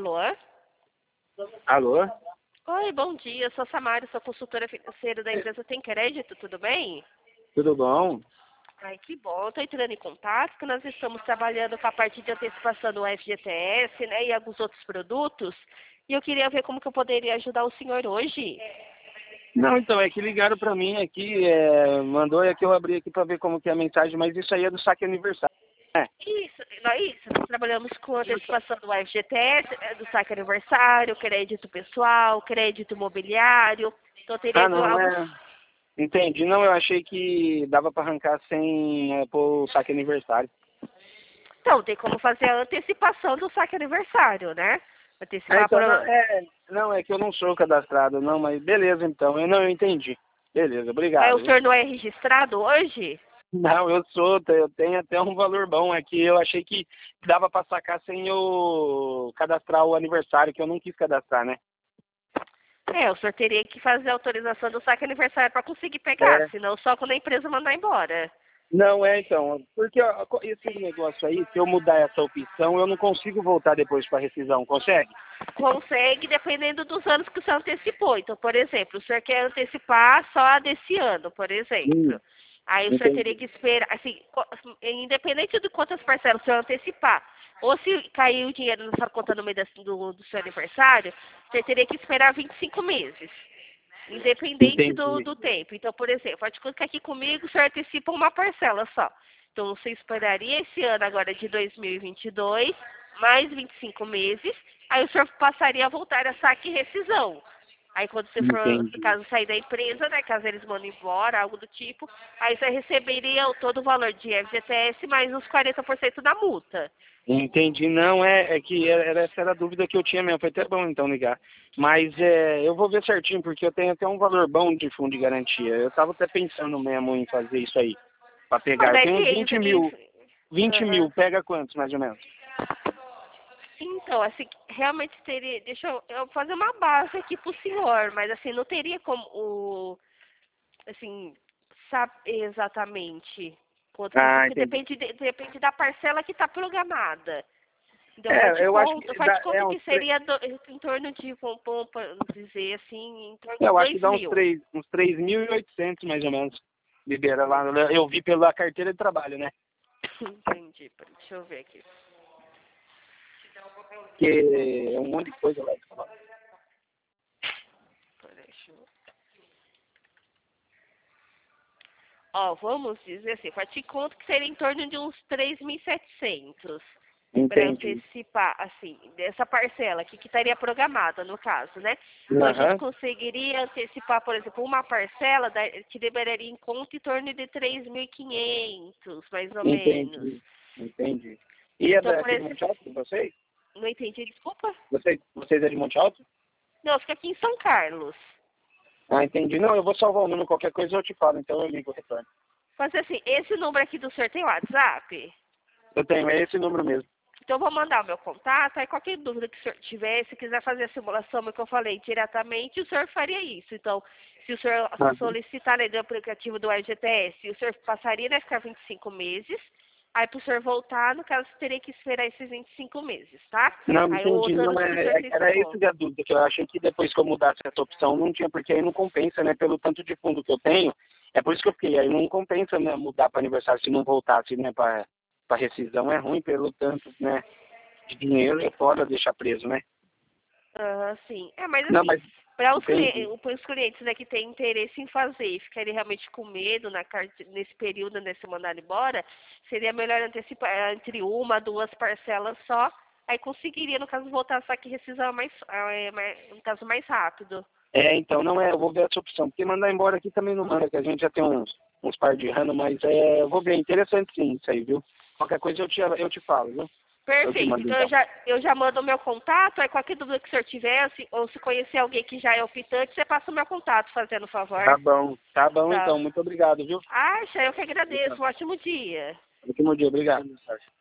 Alô? Alô? Oi, bom dia. Sou Samara, sou consultora financeira da empresa Tem Crédito, tudo bem? Tudo bom? Ai, que bom. Estou entrando em contato, que nós estamos trabalhando com a parte de antecipação do FGTS, né, e alguns outros produtos. E eu queria ver como que eu poderia ajudar o senhor hoje. Não, então, é que ligaram pra mim aqui, mandou, é que eu abri aqui pra ver como que é a mensagem, mas isso aí é do saque aniversário, né? Isso. Nós trabalhamos com antecipação do FGTS, do saque aniversário, crédito pessoal, crédito imobiliário. Então, teria Ah, não, alguns. entendi. Não, eu achei que dava pra arrancar sem pôr o saque aniversário. Então, tem como fazer a antecipação do saque aniversário, né? Antecipar por. Então, não, é que eu não sou cadastrado, não, mas beleza, então. Eu entendi. Beleza, Mas obrigado, o viu? senhor não é registrado hoje? Não, eu tenho até um valor bom aqui. Eu achei que dava pra sacar sem eu cadastrar o aniversário, que eu não quis cadastrar, né? É, o senhor teria que fazer a autorização do saque aniversário para conseguir pegar, É. senão só quando a empresa mandar embora. Não, então, porque ó, esse negócio aí, se eu mudar essa opção, eu não consigo voltar depois para rescisão, consegue? Consegue, dependendo dos anos que o senhor antecipou. Então, por exemplo, o senhor quer antecipar só a desse ano, por exemplo. Aí o senhor teria Entendi. que esperar, assim, independente de quantas parcelas o senhor antecipar, ou se cair o dinheiro na sua conta no meio do seu aniversário, você teria que esperar 25 meses. Independente do, Entendi. do tempo. Então, por exemplo, pode colocar aqui comigo, o senhor antecipa uma parcela só. Então, você esperaria esse ano agora de 2022, mais 25 meses, aí o senhor passaria a voltar a saque e rescisão. Aí, quando você for, Entendi. caso sair da empresa, né, caso eles mandem embora, algo do tipo, aí você receberia todo o valor de FGTS mais os 40% da multa. Entendi. Não, é que essa era a dúvida que eu tinha mesmo. Foi até bom então ligar. Mas eu vou ver certinho, porque eu tenho até um valor bom de fundo de garantia. Eu estava até pensando mesmo em fazer isso aí, para Mas pegar. Eu tenho uns depende. 20 mil. 20 Aham. mil, pega quantos mais ou menos? Então, assim, realmente teria. Deixa eu fazer uma base aqui pro senhor, mas assim, não teria como assim, saber exatamente quanto que Ah, porque entendi. depende da parcela que está programada. Então Eu acho que faz de é conta uns que seria em torno de, vamos dizer assim, em torno de Eu acho que 2 dá mil. uns 3.800 mais ou menos. Libera lá. Eu vi pela carteira de trabalho, né? Entendi. Deixa eu ver aqui. Que é um monte de coisa lá. Deixa eu... Ó, vamos dizer assim, faz de conta que seria em torno de uns 3.700. Para Entendi. antecipar, assim, dessa parcela aqui que estaria programada, no caso, né? Então, a gente Aham. conseguiria antecipar, por exemplo, uma parcela que liberaria em conta em torno de 3.500, mais ou menos. Entendi. Entendi. E é Então, por daqui de exemplo, Monte Alto, vocês? não entendi, desculpa? Vocês é de Monte Alto? Não, fica aqui em São Carlos. Ah, entendi. Não, eu vou salvar o número, qualquer coisa eu te falo, então eu ligo o retorno. Mas assim, esse número aqui do senhor tem WhatsApp? Eu tenho, é esse número mesmo. Então, eu vou mandar o meu contato, aí qualquer dúvida que o senhor tiver, se quiser fazer a simulação, que eu falei diretamente, o senhor faria isso. Então, se o senhor Aham. solicitar né, do aplicativo do FGTS, o senhor passaria a ficar 25 meses, aí para o senhor voltar, no caso, teria que esperar esses 25 meses, tá? Não, Aí entendi. os Não, anos que o senhor era antecipou. esse a dúvida, que eu achei que depois que eu mudasse essa opção não tinha, porque aí não compensa, né? Pelo tanto de fundo que eu tenho, é por isso que eu fiquei, aí não compensa, né, mudar para aniversário se não voltasse, né, para rescisão é ruim pelo tanto, né, de dinheiro é foda deixar preso, né? Sim. É, mas Não, assim, mas para entendi. os clientes né, que têm interesse em fazer e ficarem realmente com medo nesse período, né, se mandar embora, seria melhor antecipar entre uma, duas parcelas só, aí conseguiria, no caso, voltar a saque e rescisão no caso, mais rápido. Então, não eu vou ver essa opção, porque mandar embora aqui também não manda, que a gente já tem uns par de anos, mas eu vou ver, interessante sim isso aí, viu? Qualquer coisa eu te falo, viu? Eu te Perfeito. mando Então, então. eu já mando o meu contato, aí qualquer dúvida que o senhor tiver, ou se conhecer alguém que já é optante, você passa o meu contato, fazendo favor. Tá bom Tá. então, muito obrigado, viu? Eu que agradeço. Um ótimo dia. Último dia, obrigado.